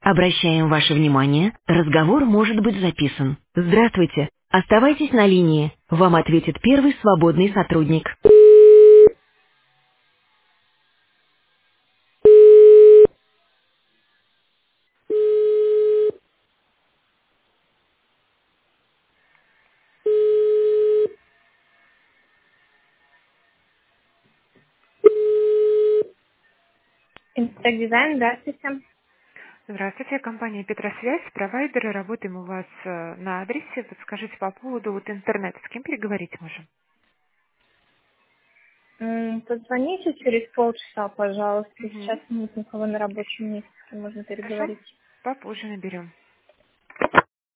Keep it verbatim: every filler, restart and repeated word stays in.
Обращаем ваше внимание, разговор может быть записан. Здравствуйте. Оставайтесь на линии. Вам ответит первый свободный сотрудник. Инстаг-дизайн, здравствуйте. Здравствуйте, компания Петросвязь, провайдеры, работаем у вас э, на адресе. Подскажите по поводу вот интернета, с кем переговорить можем? М, Позвоните через полчаса, пожалуйста. Сейчас Угу. нет никого на рабочем месте, можно Хорошо, переговорить. попозже наберем.